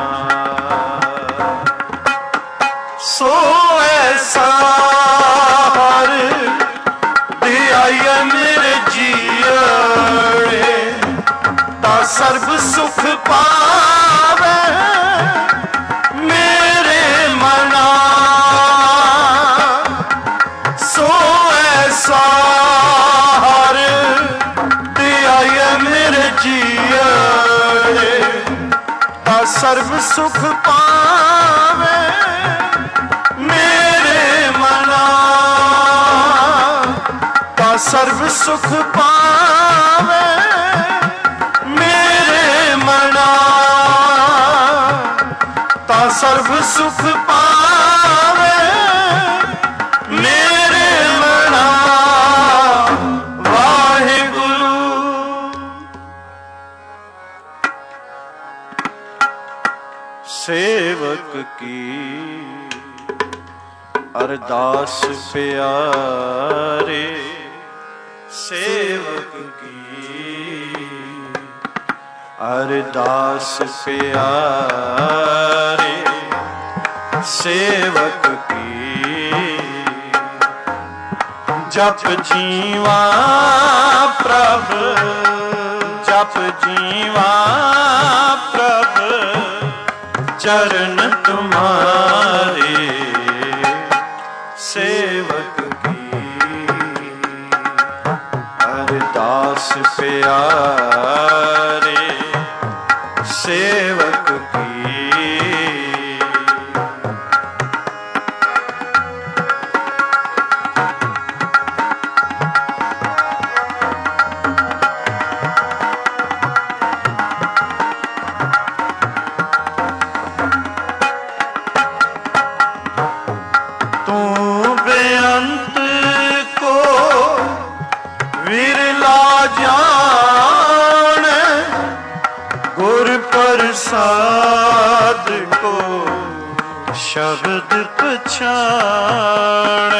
ਸੋ ਐਸਾ ਹਰ ਦੇ ਆਈਏ ਮੇਰੇ ਜੀਅਰੇ ਤਾਂ ਸਰਬ ਸੁਖ ਪਾਵੇ ਮੇਰੇ ਮਨਾ ਸੋ ਐਸਾ ਹਰ ਦੇ ਆਈਏ ਮੇਰੇ ਜੀਅਰੇ ਤਾਂ ਸਰਬ ਸੁਖ ਪਾਵੇ ਮੇਰੇ ਮਨਾ ਤਾਂ ਸਰਬ ਸੁਖ ਪਾਵੇ ਮੇਰੇ ਮਨਾ ਤਾਂ ਸਰਬ ਸੁਖ ਪਾਵੇ ਮੇਰੇ ਮਨਾ ਵਾਹਿਗੁਰੂ ਸੇਵਕ ਕੀ ਅਰਦਾਸ ਪਿਆਰੇ ਸੇਵਕ ਕੀ ਅਰਦਾਸ ਪਿਆਰੇ ਸੇਵਕ ਕੀ ਜਪ ਜੀਵਾ ਪ੍ਰਭ ਜਪ ਜੀਵਾ ਪ੍ਰਭ ਚਰਨ ਤੁਮਾਰੇ ਸੇਵਕ ਕੀ ਅਰਦਾਸ ਪਿਆਰੇ ਸੇਵਕ ਕੀ ਤੂੰ ਬੇਅੰਤ ਕੋ ਵਿਰਲਾ ਜਾਣ ਗੁਰ ਪ੍ਰਸਾਦ ਕੋ ਸ਼ਬਦ ਪਛਾਣ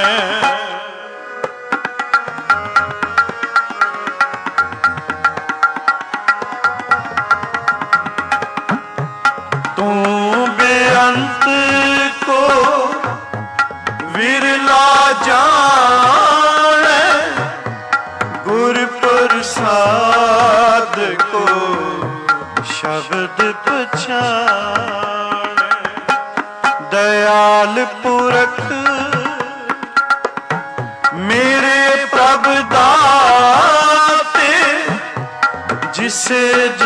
ਤੂੰ ਬੇਅੰਤ ਕੋ ਵਿਰਲਾ ਜਾਣ ਗੁਰ ਪ੍ਰਸਾਦ ਕੋ ਸ਼ਬਦ जिसे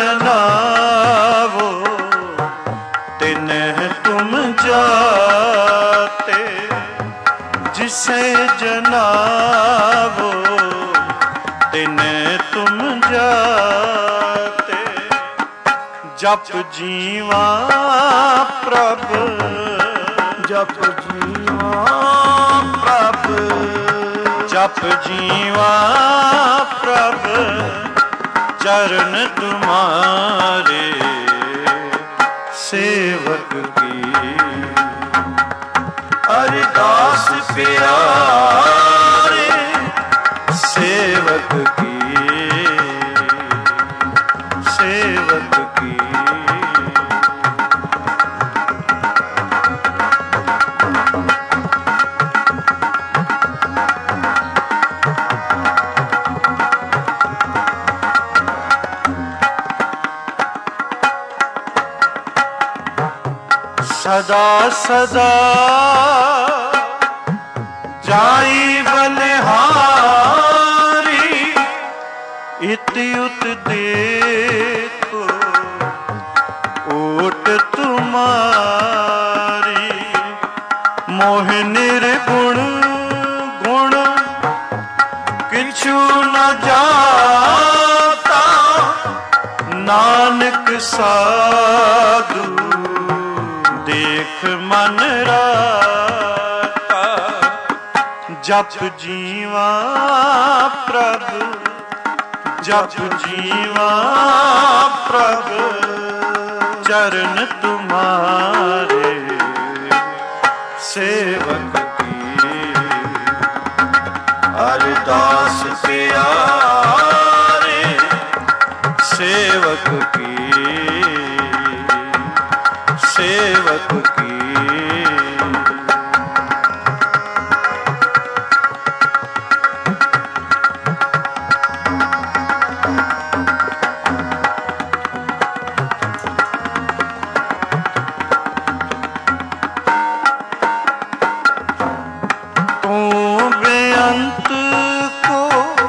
जनावो तिन्ह तुम जाते, जिसे जनावो तिन्ह तुम जाते। जप जीवा प्रभ, जप जीवा प्रभ, जप जीवा प्रभ, चरण तुम्हारे सेवक की। अरदास प्यारे सेवक की, सेवक की। सदा सदा जाई बलिहारी, इत उत देखो ओट तुम्हारी। मोह निर्गुण गुण किछु न जाता, नानक साधु देख मन राता। जप जीवा प्रभ, जप जीवा प्रभ, चरण तुम्हारे सेवक की। अरदास प्यारे सेवक की, सेवक की। तू बेअंत को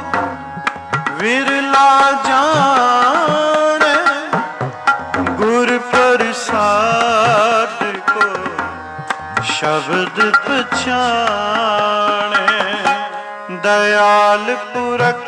विरला जाने, गुर प्रसाद को शब्द पछाने। दयाल पुरख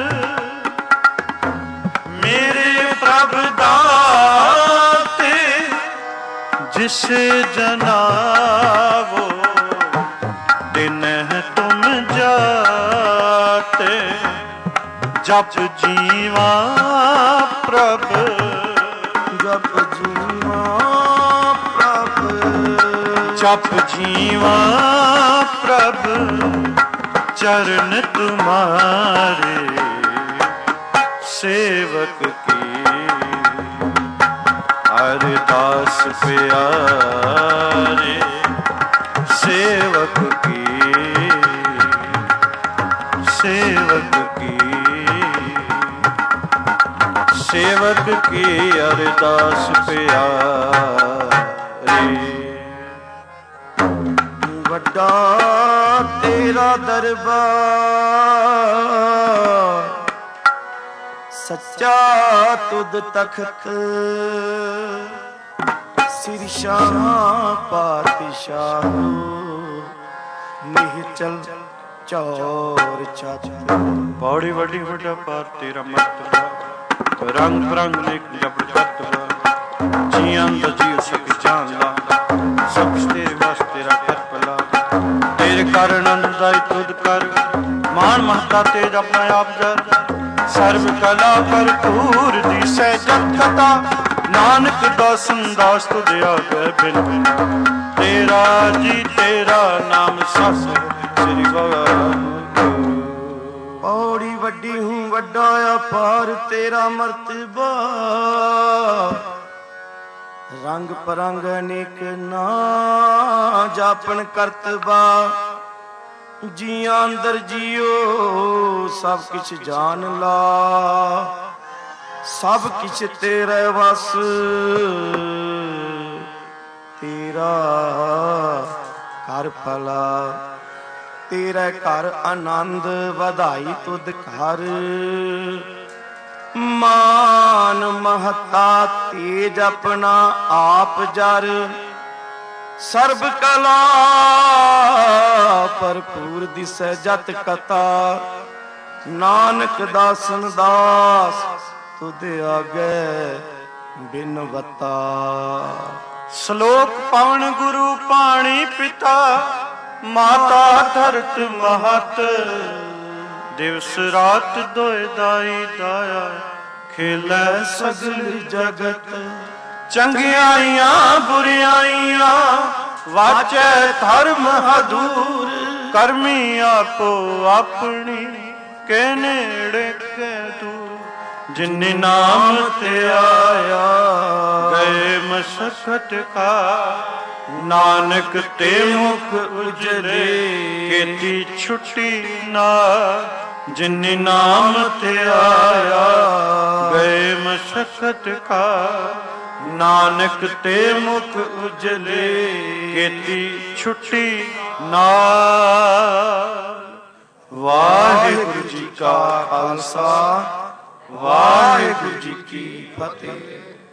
मेरे प्रभ दाते, जिसे जनावो तिन्ह तुम जाते। जप जीवा प्रभ, जप जीवा प्रभ, जप जीवा प्रभ, चरण तुम्हारे सेवक की। अरदास प्यारे सेवक की, सेवक की, सेवक की। अरदास प्यारे। वड्डा तेरा दरबार, सच्चा तुद तख्त, सिरशाह पातशाह, निहचल चौर छत। पौड़ी वड्डी वड्डा पार तेरा मर्तबा, रंग बरंग नेक जब जतबा। जियां दा जी सक जान ला, सब तेरे वास तेरा कर भला। तेरे कारण आनंदाई तुद कर, मान महता तेज अपना आप जर। सर्व कला भरपूर दिसै जग कथा, नानक दासन दास तुझ आगे बिन बिन। तेरा जी तेरा नाम सस श्री बाबा। पौड़ी वड्डी हूँ वड्डा अपार तेरा मर्तबा, रंग परंग अनेक ना जापन करतबा। जिया अंदर जियो सब किछ जान ला, सब किछ तेरे वस तेरा कर भला। तेरे घर आनंद वधाई तुद घर, मान महता तेज अपना आप जर, सर्ब कला भरपूर दिसै जत कथा, नानक दासन दास तुध आगे बिनवता। श्लोक पवन गुरु पाणी पिता, माता धरत महत, दिवस रात दोए दाई दाया, खेलै सगल जगत। चंगियाइयां बुरियाइयां वाचै धर्म हदूर, करमी आपो अपनी के नेड़े के दूर। जिन्नी नाम ते आया गए मशक्कत का, नानक ते मुख उजले केती छुट्टी ना। जिन्नी नाम ते आया गए मशक्कत का, नानक ते मुख उजले केती छुट्टी नाल। वाहिगुरु जी का खालसा, वाहिगुरु जी की फतेह।